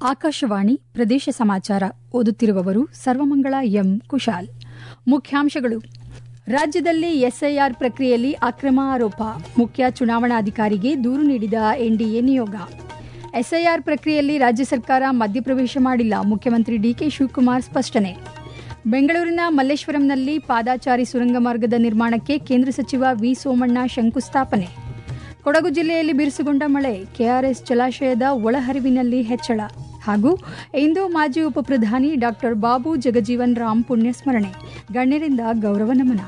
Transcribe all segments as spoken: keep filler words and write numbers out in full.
ಆಕಾಶವಾಣಿ ಪ್ರದೇಶ ಸಮಾಚಾರ ಓದುತ್ತಿರುವವರು ಸರ್ವಮಂಗಳ ಎಂ ಕುಶಾಲ್. ಮುಖ್ಯಾಂಶಗಳು. ರಾಜ್ಯದಲ್ಲಿ ಎಸ್ಐಆರ್ ಪ್ರಕ್ರಿಯೆಯಲ್ಲಿ ಅಕ್ರಮ ಆರೋಪ, ಮುಖ್ಯ ಚುನಾವಣಾಧಿಕಾರಿಗೆ ದೂರು ನೀಡಿದ ಎನ್ಡಿಎ ನಿಯೋಗ. ಎಸ್ಐಆರ್ ಪ್ರಕ್ರಿಯೆಯಲ್ಲಿ ರಾಜ್ಯ ಸರ್ಕಾರ ಮಧ್ಯಪ್ರವೇಶ ಮಾಡಿಲ್ಲ, ಮುಖ್ಯಮಂತ್ರಿ ಡಿಕೆ ಶಿವಕುಮಾರ್ ಸ್ಪಷ್ಟನೆ. ಬೆಂಗಳೂರಿನ ಮಲ್ಲೇಶ್ವರಂನಲ್ಲಿ ಪಾದಾಚಾರಿ ಸುರಂಗ ಮಾರ್ಗದ ನಿರ್ಮಾಣಕ್ಕೆ ಕೇಂದ್ರ ಸಚಿವ ವಿ ಸೋಮಣ್ಣ ಶಂಕುಸ್ಥಾಪನೆ. ಕೊಡಗು ಜಿಲ್ಲೆಯಲ್ಲಿ ಬಿರುಸುಗೊಂಡ ಮಳೆ, ಕೆಆರ್ಎಸ್ ಜಲಾಶಯದ ಒಳಹರಿವಿನಲ್ಲಿ ಹೆಚ್ಚಳ. ಹಾಗೂ ಇಂದು ಮಾಜಿ ಉಪಪ್ರಧಾನಿ ಡಾ ಬಾಬು ಜಗಜೀವನ್ ರಾಮ್ ಪುಣ್ಯಸ್ಮರಣೆ, ಗಣ್ಯರಿಂದ ಗೌರವ ನಮನ.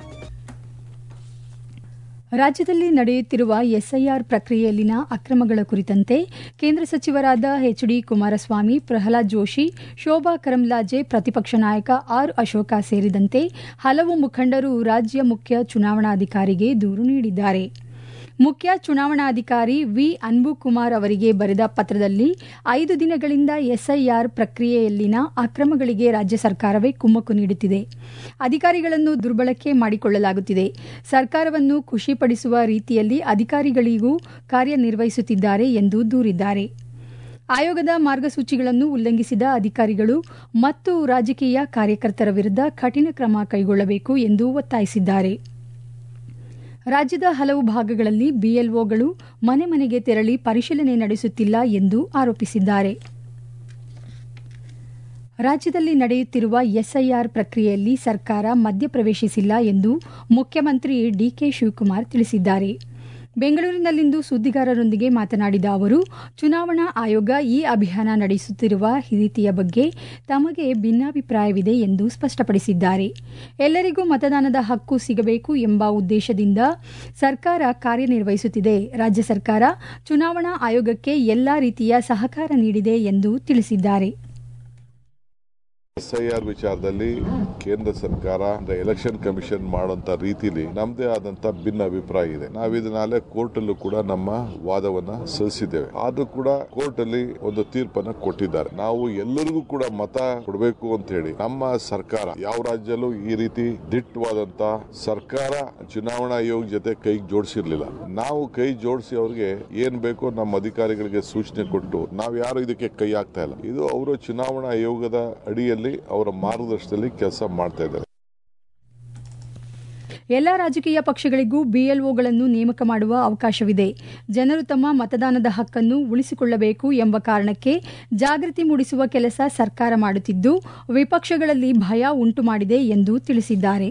ರಾಜ್ಯದಲ್ಲಿ ನಡೆಯುತ್ತಿರುವ ಎಸ್ಐಆರ್ ಪ್ರಕ್ರಿಯೆಯಲ್ಲಿನ ಅಕ್ರಮಗಳ ಕುರಿತಂತೆ ಕೇಂದ್ರ ಸಚಿವರಾದ ಎಚ್ ಡಿ ಕುಮಾರಸ್ವಾಮಿ, ಪ್ರಹ್ಲಾದ್ ಜೋಶಿ, ಶೋಭಾ ಕರಂದ್ಲಾಜೆ, ಪ್ರತಿಪಕ್ಷ ನಾಯಕ ಆರ್ ಅಶೋಕ ಸೇರಿದಂತೆ ಹಲವು ಮುಖಂಡರು ರಾಜ್ಯ ಮುಖ್ಯ ಚುನಾವಣಾಧಿಕಾರಿಗೆ ದೂರು ನೀಡಿದ್ದಾರೆ. ಮುಖ್ಯ ಚುನಾವಣಾಧಿಕಾರಿ ವಿ ಅನ್ಬುಕುಮಾರ್ ಅವರಿಗೆ ಬರೆದ ಪತ್ರದಲ್ಲಿ ಐದು ದಿನಗಳಿಂದ ಎಸ್ಐಆರ್ ಪ್ರಕ್ರಿಯೆಯಲ್ಲಿನ ಅಕ್ರಮಗಳಿಗೆ ರಾಜ್ಯ ಸರ್ಕಾರವೇ ಕುಮ್ಮಕ್ಕು ನೀಡುತ್ತಿದೆ, ಅಧಿಕಾರಿಗಳನ್ನು ದುರ್ಬಳಕೆ ಮಾಡಿಕೊಳ್ಳಲಾಗುತ್ತಿದೆ, ಸರ್ಕಾರವನ್ನು ಖುಷಿಪಡಿಸುವ ರೀತಿಯಲ್ಲಿ ಅಧಿಕಾರಿಗಳಿಗೂ ಕಾರ್ಯನಿರ್ವಹಿಸುತ್ತಿದ್ದಾರೆ ಎಂದು ದೂರಿದ್ದಾರೆ. ಆಯೋಗದ ಮಾರ್ಗಸೂಚಿಗಳನ್ನು ಉಲ್ಲಂಘಿಸಿದ ಅಧಿಕಾರಿಗಳು ಮತ್ತು ರಾಜಕೀಯ ಕಾರ್ಯಕರ್ತರ ವಿರುದ್ಧ ಕಠಿಣ ಕ್ರಮ ಕೈಗೊಳ್ಳಬೇಕು ಎಂದು ಒತ್ತಾಯಿಸಿದ್ದಾರೆ. ರಾಜ್ಯದ ಹಲವು ಭಾಗಗಳಲ್ಲಿ ಬಿಎಲ್ಒಗಳು ಮನೆ ಮನೆಗೆ ತೆರಳಿ ಪರಿಶೀಲನೆ ನಡೆಸುತ್ತಿಲ್ಲ ಎಂದು ಆರೋಪಿಸಿದ್ದಾರೆ. ರಾಜ್ಯದಲ್ಲಿ ನಡೆಯುತ್ತಿರುವ ಎಸ್ಐಆರ್ ಪ್ರಕ್ರಿಯೆಯಲ್ಲಿ ಸರ್ಕಾರ ಮಧ್ಯಪ್ರವೇಶಿಸಿಲ್ಲ ಎಂದು ಮುಖ್ಯಮಂತ್ರಿ ಡಿಕೆ ಶಿವಕುಮಾರ್ ತಿಳಿಸಿದ್ದಾರೆ. ಬೆಂಗಳೂರಿನಲ್ಲಿಂದು ಸುದ್ದಿಗಾರರೊಂದಿಗೆ ಮಾತನಾಡಿದ ಅವರು, ಚುನಾವಣಾ ಆಯೋಗ ಈ ಅಭಿಯಾನ ನಡೆಸುತ್ತಿರುವ ರೀತಿಯ ಬಗ್ಗೆ ತಮಗೆ ಭಿನ್ನಾಭಿಪ್ರಾಯವಿದೆ ಎಂದು ಸ್ಪಷ್ಟಪಡಿಸಿದ್ದಾರೆ. ಎಲ್ಲರಿಗೂ ಮತದಾನದ ಹಕ್ಕು ಸಿಗಬೇಕು ಎಂಬ ಉದ್ದೇಶದಿಂದ ಸರ್ಕಾರ ಕಾರ್ಯನಿರ್ವಹಿಸುತ್ತಿದೆ. ರಾಜ್ಯ ಸರ್ಕಾರ ಚುನಾವಣಾ ಆಯೋಗಕ್ಕೆ ಎಲ್ಲಾ ರೀತಿಯ ಸಹಕಾರ ನೀಡಿದೆ ಎಂದು ತಿಳಿಸಿದ್ದಾರೆ. ಎಸ್ಐಆರ್ ವಿಚಾರದಲ್ಲಿ ಕೇಂದ್ರ ಸರ್ಕಾರ ಎಲೆಕ್ಷನ್ ಕಮಿಷನ್ ಮಾಡುವಂತ ರೀತಿಯಲ್ಲಿ ನಮ್ಮದೇ ಆದಂತ ಭಿನ್ನ ಅಭಿಪ್ರಾಯ ಇದೆ. ನಾವು ಇದನ್ನಾಲೆ ಕೋರ್ಟ್ ಅಲ್ಲೂ ಕೂಡ ನಮ್ಮ ವಾದವನ್ನ ಸಲ್ಲಿಸಿದ್ದೇವೆ. ಆದ್ರೂ ಕೂಡ ಕೋರ್ಟ್ ಅಲ್ಲಿ ಒಂದು ತೀರ್ಪನ್ನ ಕೊಟ್ಟಿದ್ದಾರೆ. ನಾವು ಎಲ್ಲರಿಗೂ ಕೂಡ ಮತ ಕೊಡಬೇಕು ಅಂತ ಹೇಳಿ ನಮ್ಮ ಸರ್ಕಾರ ಯಾವ ರಾಜ್ಯಲ್ಲೂ ಈ ರೀತಿ ದಿಟ್ಟವಾದಂತ ಸರ್ಕಾರ ಚುನಾವಣಾ ಆಯೋಗ ಜೊತೆ ಕೈ ಜೋಡಿಸಿರ್ಲಿಲ್ಲ. ನಾವು ಕೈ ಜೋಡಿಸಿ ಅವ್ರಿಗೆ ಏನ್ ಬೇಕೋ ನಮ್ಮ ಅಧಿಕಾರಿಗಳಿಗೆ ಸೂಚನೆ ಕೊಟ್ಟು ನಾವು ಯಾರು ಇದಕ್ಕೆ ಕೈ ಹಾಕ್ತಾ ಇಲ್ಲ. ಇದು ಅವರು ಚುನಾವಣಾ ಆಯೋಗದ ಅಡಿಯಲ್ಲಿ ಅವರ ಮಾರ್ಗದರ್ಶನದಲ್ಲಿ ಕೆಲಸ ಮಾಡ್ತಾ ಇದ್ದಾರೆ. ಎಲ್ಲ ರಾಜಕೀಯ ಪಕ್ಷಗಳಿಗೂ ಬಿಎಲ್ಒಗಳನ್ನು ನೇಮಕ ಮಾಡುವ ಅವಕಾಶವಿದೆ. ಜನರು ತಮ್ಮ ಮತದಾನದ ಹಕ್ಕನ್ನು ಉಳಿಸಿಕೊಳ್ಳಬೇಕು ಎಂಬ ಕಾರಣಕ್ಕೆ ಜಾಗೃತಿ ಮೂಡಿಸುವ ಕೆಲಸ ಸರ್ಕಾರ ಮಾಡುತ್ತಿದ್ದು, ವಿಪಕ್ಷಗಳಲ್ಲಿ ಭಯ ಉಂಟು ಮಾಡಿದೆ ಎಂದು ತಿಳಿಸಿದ್ದಾರೆ.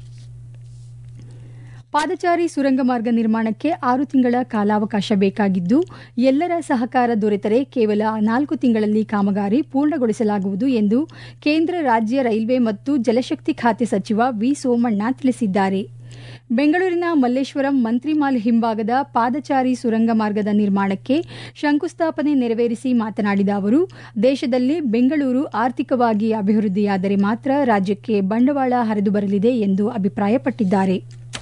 ಪಾದಚಾರಿ ಸುರಂಗ ಮಾರ್ಗ ನಿರ್ಮಾಣಕ್ಕೆ ಆರು ತಿಂಗಳ ಕಾಲಾವಕಾಶ ಬೇಕಾಗಿದ್ದು, ಎಲ್ಲರ ಸಹಕಾರ ದೊರೆತರೆ ಕೇವಲ ನಾಲ್ಕು ತಿಂಗಳಲ್ಲಿ ಕಾಮಗಾರಿ ಪೂರ್ಣಗೊಳಿಸಲಾಗುವುದು ಎಂದು ಕೇಂದ್ರ ರಾಜ್ಯ ರೈಲ್ವೆ ಮತ್ತು ಜಲಶಕ್ತಿ ಖಾತೆ ಸಚಿವ ವಿ ಸೋಮಣ್ಣ ತಿಳಿಸಿದ್ದಾರೆ. ಬೆಂಗಳೂರಿನ ಮಲ್ಲೇಶ್ವರಂ ಮಂತ್ರಿಮಾಲ್ ಹಿಂಭಾಗದ ಪಾದಚಾರಿ ಸುರಂಗ ಮಾರ್ಗದ ನಿರ್ಮಾಣಕ್ಕೆ ಶಂಕುಸ್ಥಾಪನೆ ನೆರವೇರಿಸಿ ಮಾತನಾಡಿದ ಅವರು, ದೇಶದಲ್ಲಿ ಬೆಂಗಳೂರು ಆರ್ಥಿಕವಾಗಿ ಅಭಿವೃದ್ಧಿಯಾದರೆ ಮಾತ್ರ ರಾಜ್ಯಕ್ಕೆ ಬಂಡವಾಳ ಹರಿದು ಬರಲಿದೆ ಎಂದು ಅಭಿಪ್ರಾಯಪಟ್ಟಿದ್ದಾರೆ.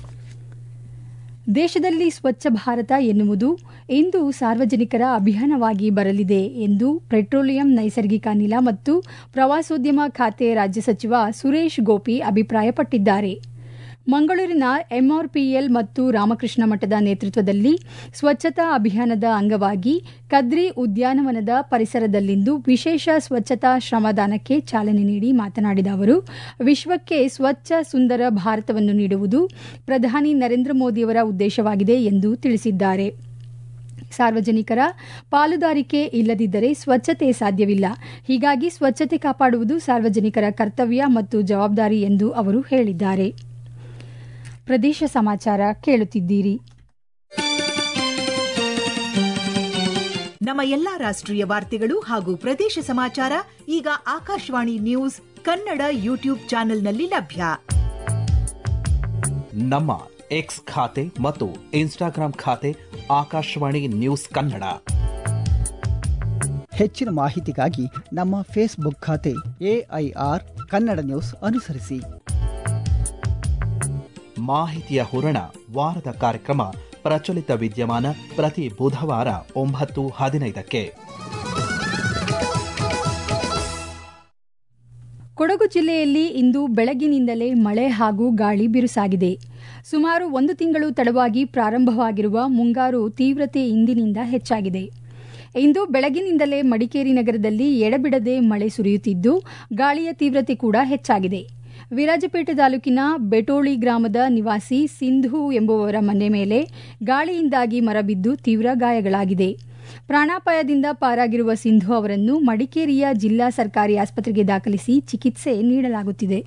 ದೇಶದಲ್ಲಿ ಸ್ವಚ್ಛ ಭಾರತ ಎನ್ನುವುದು ಇಂದು ಸಾರ್ವಜನಿಕರ ಅಭಿಯಾನವಾಗಿ ಬರಲಿದೆ ಎಂದು ಪೆಟ್ರೋಲಿಯಂ, ನೈಸರ್ಗಿಕ ಅನಿಲ ಮತ್ತು ಪ್ರವಾಸೋದ್ಯಮ ಖಾತೆ ರಾಜ್ಯ ಸಚಿವ ಸುರೇಶ್ ಗೋಪಿ ಅಭಿಪ್ರಾಯಪಟ್ಟಿದ್ದಾರೆ. ಮಂಗಳೂರಿನ ಎಂಆರ್ಪಿಎಲ್ ಮತ್ತು ರಾಮಕೃಷ್ಣ ಮಠದ ನೇತೃತ್ವದಲ್ಲಿ ಸ್ವಚ್ಛತಾ ಅಭಿಯಾನದ ಅಂಗವಾಗಿ ಕದ್ರಿ ಉದ್ಯಾನವನದ ಪರಿಸರದಲ್ಲಿಂದು ವಿಶೇಷ ಸ್ವಚ್ಛತಾ ಶ್ರಮದಾನಕ್ಕೆ ಚಾಲನೆ ನೀಡಿ ಮಾತನಾಡಿದ ಅವರು, ವಿಶ್ವಕ್ಕೆ ಸ್ವಚ್ಛ ಸುಂದರ ಭಾರತವನ್ನು ನೀಡುವುದು ಪ್ರಧಾನಿ ನರೇಂದ್ರ ಮೋದಿಯವರ ಉದ್ದೇಶವಾಗಿದೆ ಎಂದು ತಿಳಿಸಿದ್ದಾರೆ. ಸಾರ್ವಜನಿಕರ ಪಾಲುದಾರಿಕೆ ಇಲ್ಲದಿದ್ದರೆ ಸ್ವಚ್ಛತೆ ಸಾಧ್ಯವಿಲ್ಲ. ಹೀಗಾಗಿ ಸ್ವಚ್ಛತೆ ಕಾಪಾಡುವುದು ಸಾರ್ವಜನಿಕರ ಕರ್ತವ್ಯ ಮತ್ತು ಜವಾಬ್ದಾರಿ ಎಂದು ಅವರು ಹೇಳಿದ್ದಾರೆ. ಪ್ರದೇಶ ಸಮಾಚಾರ ಕೇಳುತ್ತಿದ್ದೀರಿ. ನಮ್ಮ ಎಲ್ಲಾ ರಾಷ್ಟ್ರೀಯ ವಾರ್ತೆಗಳು ಹಾಗೂ ಪ್ರದೇಶ ಸಮಾಚಾರ ಈಗ ಆಕಾಶವಾಣಿ ನ್ಯೂಸ್ ಕನ್ನಡ ಯೂಟ್ಯೂಬ್ ಚಾನೆಲ್ನಲ್ಲಿ ಲಭ್ಯ. ನಮ್ಮ ಎಕ್ಸ್ ಖಾತೆ ಮತ್ತು ಇನ್ಸ್ಟಾಗ್ರಾಂ ಖಾತೆ ಆಕಾಶವಾಣಿ ನ್ಯೂಸ್ ಕನ್ನಡ. ಹೆಚ್ಚಿನ ಮಾಹಿತಿಗಾಗಿ ನಮ್ಮ ಫೇಸ್ಬುಕ್ ಖಾತೆ ಎಐಆರ್ ಕನ್ನಡ ನ್ಯೂಸ್ ಅನುಸರಿಸಿ. ಮಾಹಿತಿಯ ಹೂರಣ ವಾರದ ಕಾರ್ಯಕ್ರಮ ಪ್ರಚಲಿತ ವಿದ್ಯಮಾನ ಪ್ರತಿ ಬುಧವಾರ ಒಂಬತ್ತು ಹದಿನೈದಕ್ಕೆ. ಕೊಡಗು ಜಿಲ್ಲೆಯಲ್ಲಿ ಇಂದು ಬೆಳಗಿನಿಂದಲೇ ಮಳೆ ಹಾಗೂ ಗಾಳಿ ಬಿರುಸಾಗಿದೆ. ಸುಮಾರು ಒಂದು ತಿಂಗಳು ತಡವಾಗಿ ಪ್ರಾರಂಭವಾಗಿರುವ ಮುಂಗಾರು ತೀವ್ರತೆ ಇಂದಿನಿಂದ ಹೆಚ್ಚಾಗಿದೆ. ಇಂದು ಬೆಳಗಿನಿಂದಲೇ ಮಡಿಕೇರಿ ನಗರದಲ್ಲಿ ಎಡಬಿಡದೆ ಮಳೆ ಸುರಿಯುತ್ತಿದ್ದು ಗಾಳಿಯ ತೀವ್ರತೆ ಕೂಡ ಹೆಚ್ಚಾಗಿದೆ. ವಿರಾಜಪೇಟೆ ತಾಲೂಕಿನ ಬೆಟೋಳಿ ಗ್ರಾಮದ ನಿವಾಸಿ ಸಿಂಧು ಎಂಬುವವರ ಮನೆ ಮೇಲೆ ಗಾಳಿಯಿಂದಾಗಿ ಮರ ಬಿದ್ದು ತೀವ್ರ ಗಾಯಗಳಾಗಿದೆ. ಪ್ರಾಣಾಪಾಯದಿಂದ ಪಾರಾಗಿರುವ ಸಿಂಧು ಅವರನ್ನು ಮಡಿಕೇರಿಯ ಜಿಲ್ಲಾ ಸರ್ಕಾರಿ ಆಸ್ಪತ್ರೆಗೆ ದಾಖಲಿಸಿ ಚಿಕಿತ್ಸೆ ನೀಡಲಾಗುತ್ತಿದೆ.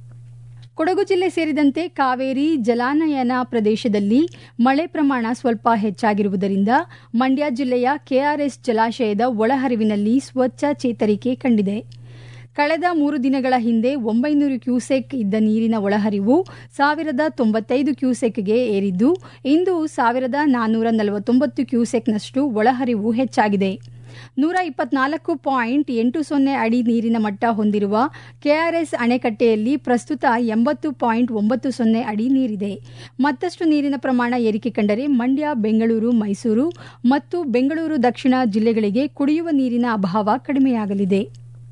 ಕೊಡಗು ಜಿಲ್ಲೆ ಸೇರಿದಂತೆ ಕಾವೇರಿ ಜಲಾನಯನ ಪ್ರದೇಶದಲ್ಲಿ ಮಳೆ ಪ್ರಮಾಣ ಸ್ವಲ್ಪ ಹೆಚ್ಚಾಗಿರುವುದರಿಂದ ಮಂಡ್ಯ ಜಿಲ್ಲೆಯ ಕೆಆರ್ಎಸ್ ಜಲಾಶಯದ ಒಳಹರಿವಿನಲ್ಲಿ ಸ್ವಚ್ಛ ಚೇತರಿಕೆ ಕಂಡಿದೆ. ಕಳೆದ ಮೂರು ದಿನಗಳ ಹಿಂದೆ ಒಂಬೈನೂರು ಕ್ಯೂಸೆಕ್ ಇದ್ದ ನೀರಿನ ಒಳಹರಿವು ಸಾವಿರದ ತೊಂಬತ್ತೈದು ಕ್ಯೂಸೆಕ್ಗೆ ಏರಿದ್ದು ಇಂದು ಸಾವಿರದ ನಾನ್ನೂರ ನಲವತ್ತೊಂಬತ್ತು ಕ್ಯೂಸೆಕ್ನಷ್ಟು ಒಳಹರಿವು ಹೆಚ್ಚಾಗಿದೆ. ನೂರ ಇಪ್ಪತ್ನಾಲ್ಕು ಪಾಯಿಂಟ್ ಎಂಟು ಸೊನ್ನೆ ಅಡಿ ನೀರಿನ ಮಟ್ಟ ಹೊಂದಿರುವ ಕೆಆರ್ಎಸ್ ಅಣೆಕಟ್ಟೆಯಲ್ಲಿ ಪ್ರಸ್ತುತ ಎಂಬತ್ತು ಪಾಯಿಂಟ್ ಒಂಬತ್ತು ಸೊನ್ನೆ ಅಡಿ ನೀರಿದೆ. ಮತ್ತಷ್ಟು ನೀರಿನ ಪ್ರಮಾಣ ಏರಿಕೆ ಕಂಡರೆ ಮಂಡ್ಯ, ಬೆಂಗಳೂರು, ಮೈಸೂರು ಮತ್ತು ಬೆಂಗಳೂರು ದಕ್ಷಿಣ ಜಿಲ್ಲೆಗಳಿಗೆ ಕುಡಿಯುವ ನೀರಿನ ಅಭಾವ ಕಡಿಮೆಯಾಗಲಿದೆ.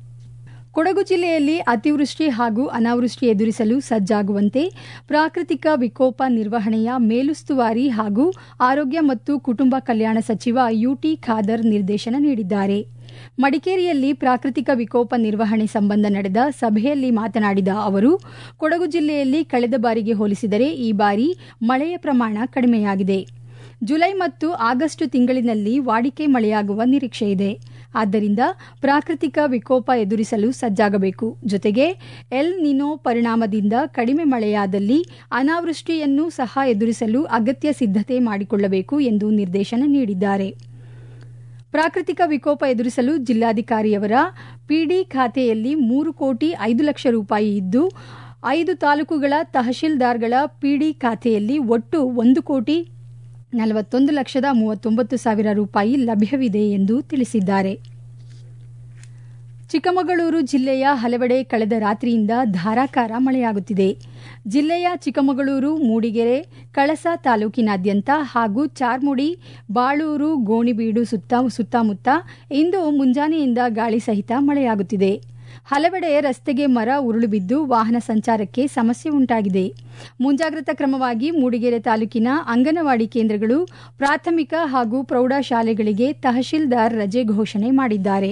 ಕೊಡಗು ಜಿಲ್ಲೆಯಲ್ಲಿ ಅತಿವೃಷ್ಟಿ ಹಾಗೂ ಅನಾವೃಷ್ಟಿ ಎದುರಿಸಲು ಸಜ್ಜಾಗುವಂತೆ ಪ್ರಾಕೃತಿಕ ವಿಕೋಪ ನಿರ್ವಹಣೆಯ ಮೇಲುಸ್ತುವಾರಿ ಹಾಗೂ ಆರೋಗ್ಯ ಮತ್ತು ಕುಟುಂಬ ಕಲ್ಯಾಣ ಸಚಿವ ಯುಟಿ ಖಾದರ್ ನಿರ್ದೇಶನ ನೀಡಿದ್ದಾರೆ. ಮಡಿಕೇರಿಯಲ್ಲಿ ಪ್ರಾಕೃತಿಕ ವಿಕೋಪ ನಿರ್ವಹಣೆ ಸಂಬಂಧ ನಡೆದ ಸಭೆಯಲ್ಲಿ ಮಾತನಾಡಿದ ಅವರು, ಕೊಡಗು ಜಿಲ್ಲೆಯಲ್ಲಿ ಕಳೆದ ಬಾರಿಗೆ ಹೋಲಿಸಿದರೆ ಈ ಬಾರಿ ಮಳೆಯ ಪ್ರಮಾಣ ಕಡಿಮೆಯಾಗಿದೆ. ಜುಲೈ ಮತ್ತು ಆಗಸ್ಟ್ ತಿಂಗಳಿನಲ್ಲಿ ವಾಡಿಕೆ ಮಳೆಯಾಗುವ ನಿರೀಕ್ಷೆ ಇದೆ. ಆದ್ದರಿಂದ ಪ್ರಾಕೃತಿಕ ವಿಕೋಪ ಎದುರಿಸಲು ಸಜ್ಜಾಗಬೇಕು. ಜೊತೆಗೆ ಎಲ್ ನಿನೋ ಪರಿಣಾಮದಿಂದ ಕಡಿಮೆ ಮಳೆಯಾದಲ್ಲಿ ಅನಾವೃಷ್ಟಿಯನ್ನು ಸಹ ಎದುರಿಸಲು ಅಗತ್ಯ ಸಿದ್ಧತೆ ಮಾಡಿಕೊಳ್ಳಬೇಕು ಎಂದು ನಿರ್ದೇಶನ ನೀಡಿದ್ದಾರೆ. ಪ್ರಾಕೃತಿಕ ವಿಕೋಪ ಎದುರಿಸಲು ಜಿಲ್ಲಾಧಿಕಾರಿಯವರ ಪಿಡಿ ಖಾತೆಯಲ್ಲಿ ಮೂರು ಕೋಟಿ ಐದು ಲಕ್ಷ ರೂಪಾಯಿ ಇದ್ದು, ಐದು ತಾಲೂಕುಗಳ ತಹಶೀಲ್ದಾರ್ಗಳ ಪಿಡಿ ಖಾತೆಯಲ್ಲಿ ಒಟ್ಟು ಒಂದು ಕೋಟಿ ನಲವತ್ತೊಂದು ಲಕ್ಷದ ಮೂವತ್ತೊಂಬತ್ತು ಸಾವಿರ ರೂಪಾಯಿ ಲಭ್ಯವಿದೆ ಎಂದು ತಿಳಿಸಿದ್ದಾರೆ. ಚಿಕ್ಕಮಗಳೂರು ಜಿಲ್ಲೆಯ ಹಲವೆಡೆ ಕಳೆದ ರಾತ್ರಿಯಿಂದ ಧಾರಾಕಾರ ಮಳೆಯಾಗುತ್ತಿದೆ. ಜಿಲ್ಲೆಯ ಚಿಕ್ಕಮಗಳೂರು, ಮೂಡಿಗೆರೆ, ಕಳಸ ತಾಲೂಕಿನಾದ್ಯಂತ ಹಾಗೂ ಚಾರ್ಮುಡಿ, ಬಾಳೂರು, ಗೋಣಿಬೀಡು ಸುತ್ತ ಸುತ್ತಮುತ್ತ ಇಂದು ಮುಂಜಾನೆಯಿಂದ ಗಾಳಿ ಸಹಿತ ಮಳೆಯಾಗುತ್ತಿದೆ. ಹಲವೆಡೆ ರಸ್ತೆಗೆ ಮರ ಉರುಳು ಬಿದ್ದು ವಾಹನ ಸಂಚಾರಕ್ಕೆ ಸಮಸ್ಯೆ ಉಂಟಾಗಿದೆ. ಮುಂಜಾಗ್ರತಾ ಕ್ರಮವಾಗಿ ಮೂಡಿಗೆರೆ ತಾಲೂಕಿನ ಅಂಗನವಾಡಿ ಕೇಂದ್ರಗಳು, ಪ್ರಾಥಮಿಕ ಹಾಗೂ ಪ್ರೌಢಶಾಲೆಗಳಿಗೆ ತಹಶೀಲ್ದಾರ್ ರಜೆ ಘೋಷಣೆ ಮಾಡಿದ್ದಾರೆ.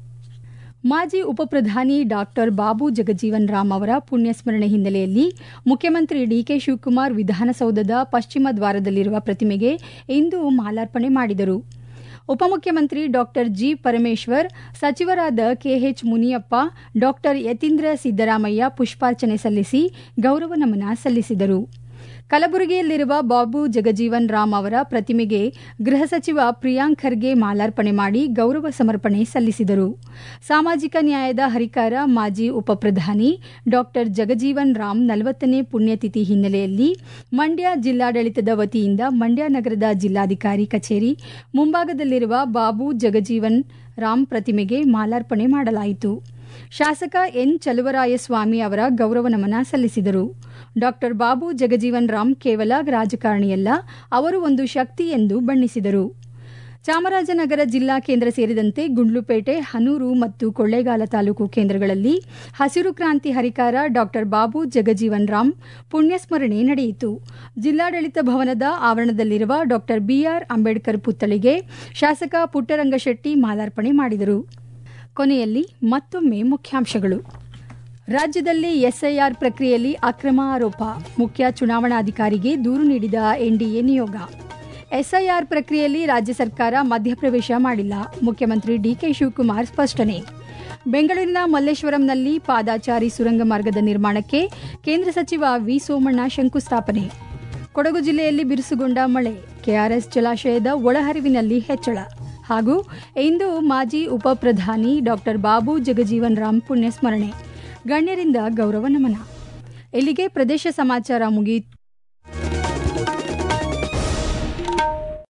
ಮಾಜಿ ಉಪಪ್ರಧಾನಿ ಡಾಕ್ಟರ್ ಬಾಬು ಜಗಜೀವನ್ ರಾಮ್ ಅವರ ಪುಣ್ಯಸ್ಮರಣೆ ಹಿನ್ನೆಲೆಯಲ್ಲಿ ಮುಖ್ಯಮಂತ್ರಿ ಡಿಕೆ ಶಿವಕುಮಾರ್ ವಿಧಾನಸೌಧದ ಪಶ್ಚಿಮ ದ್ವಾರದಲ್ಲಿರುವ ಪ್ರತಿಮೆಗೆ ಇಂದು ಮಾಲಾರ್ಪಣೆ ಮಾಡಿದರು. ಉಪಮುಖ್ಯಮಂತ್ರಿ ಡಾಕ್ಟರ್ ಜಿ ಪರಮೇಶ್ವರ್, ಸಚಿವರಾದ ಕೆಎಚ್ ಮುನಿಯಪ್ಪ, ಡಾಕ್ಟರ್ ಯತೀಂದ್ರ ಸಿದ್ದರಾಮಯ್ಯ ಪುಷ್ಪಾರ್ಚನೆ ಸಲ್ಲಿಸಿ ಗೌರವ ನಮನ ಸಲ್ಲಿಸಿದರು. ಕಲಬುರಗಿಯಲ್ಲಿರುವ ಬಾಬು ಜಗಜೀವನ್ ರಾಮ್ ಅವರ ಪ್ರತಿಮೆಗೆ ಗೃಹ ಸಚಿವ ಪ್ರಿಯಾಂಕ್ ಖರ್ಗೆ ಮಾಲಾರ್ಪಣೆ ಮಾಡಿ ಗೌರವ ಸಮರ್ಪಣೆ ಸಲ್ಲಿಸಿದರು. ಸಾಮಾಜಿಕ ನ್ಯಾಯದ ಹರಿಕಾರ ಮಾಜಿ ಉಪಪ್ರಧಾನಿ ಡಾಕ್ಟರ್ ಜಗಜೀವನ್ ರಾಮ್ ನಲವತ್ತನೇ ಪುಣ್ಯತಿಥಿ ಹಿನ್ನೆಲೆಯಲ್ಲಿ ಮಂಡ್ಯ ಜಿಲ್ಲಾಡಳಿತದ ವತಿಯಿಂದ ಮಂಡ್ಯ ನಗರದ ಜಿಲ್ಲಾಧಿಕಾರಿ ಕಚೇರಿ ಮುಂಭಾಗದಲ್ಲಿರುವ ಬಾಬು ಜಗಜೀವನ್ ರಾಮ್ ಪ್ರತಿಮೆಗೆ ಮಾಲಾರ್ಪಣೆ ಮಾಡಲಾಯಿತು. ಶಾಸಕ ಎನ್ ಚಲುವರಾಯಸ್ವಾಮಿ ಅವರ ಗೌರವ ನಮನ ಸಲ್ಲಿಸಿದರು. ಡಾಕ್ಟರ್ ಬಾಬು ಜಗಜೀವನ್ ರಾಮ್ ಕೇವಲ ರಾಜಕಾರಣಿಯಲ್ಲ, ಅವರು ಒಂದು ಶಕ್ತಿ ಎಂದು ಬಣ್ಣಿಸಿದರು. ಚಾಮರಾಜನಗರ ಜಿಲ್ಲಾ ಕೇಂದ್ರ ಸೇರಿದಂತೆ ಗುಂಡ್ಲುಪೇಟೆ, ಹನೂರು ಮತ್ತು ಕೊಳ್ಳೇಗಾಲ ತಾಲೂಕು ಕೇಂದ್ರಗಳಲ್ಲಿ ಹಸಿರು ಕ್ರಾಂತಿ ಹರಿಕಾರ ಡಾಕ್ಟರ್ ಬಾಬು ಜಗಜೀವನ್ ರಾಮ್ ಪುಣ್ಯಸ್ಮರಣೆ ನಡೆಯಿತು. ಜಿಲ್ಲಾಡಳಿತ ಭವನದ ಆವರಣದಲ್ಲಿರುವ ಡಾಕ್ಟರ್ ಬಿಆರ್ ಅಂಬೇಡ್ಕರ್ ಪುತ್ಥಳಿಗೆ ಶಾಸಕ ಪುಟ್ಟರಂಗಶೆಟ್ಟಿ ಮಾಲಾರ್ಪಣೆ ಮಾಡಿದರು. ಕೊನೆಯಲ್ಲಿ ಮತ್ತೊಮ್ಮೆ ಮುಖ್ಯಾಂಶಗಳು. ರಾಜ್ಯದಲ್ಲಿ ಎಸ್ಐಆರ್ ಪ್ರಕ್ರಿಯೆಯಲ್ಲಿ ಅಕ್ರಮ ಆರೋಪ, ಮುಖ್ಯ ಚುನಾವಣಾಧಿಕಾರಿಗೆ ದೂರು ನೀಡಿದ ಎನ್ಡಿಎ ನಿಯೋಗ. ಎಸ್ಐಆರ್ ಪ್ರಕ್ರಿಯೆಯಲ್ಲಿ ರಾಜ್ಯ ಸರ್ಕಾರ ಮಧ್ಯಪ್ರವೇಶ ಮಾಡಿಲ್ಲ, ಮುಖ್ಯಮಂತ್ರಿ ಡಿಕೆ ಶಿವಕುಮಾರ್ ಸ್ಪಷ್ಟನೆ. ಬೆಂಗಳೂರಿನ ಮಲ್ಲೇಶ್ವರಂನಲ್ಲಿ ಪಾದಾಚಾರಿ ಸುರಂಗ ಮಾರ್ಗದ ನಿರ್ಮಾಣಕ್ಕೆ ಕೇಂದ್ರ ಸಚಿವ ವಿ ಸೋಮಣ್ಣ ಶಂಕುಸ್ಥಾಪನೆ. ಕೊಡಗು ಜಿಲ್ಲೆಯಲ್ಲಿ ಬಿರುಸುಗೊಂಡ ಮಳೆ, ಕೆಆರ್ಎಸ್ ಜಲಾಶಯದ ಒಳಹರಿವಿನಲ್ಲಿ ಹೆಚ್ಚಳ. ಹಾಗೂ ಇಂದು ಮಾಜಿ ಉಪಪ್ರಧಾನಿ ಡಾಕ್ಟರ್ ಬಾಬು ಜಗಜೀವನ್ ರಾಮ್ ಪುಣ್ಯಸ್ಮರಣೆ, ಗಣ್ಯರಿಂದ ಗೌರವ ನಮನ. ಇಲ್ಲಿಗೆ ಪ್ರದೇಶ ಸಮಾಚಾರ ಮುಗಿಯಿತು.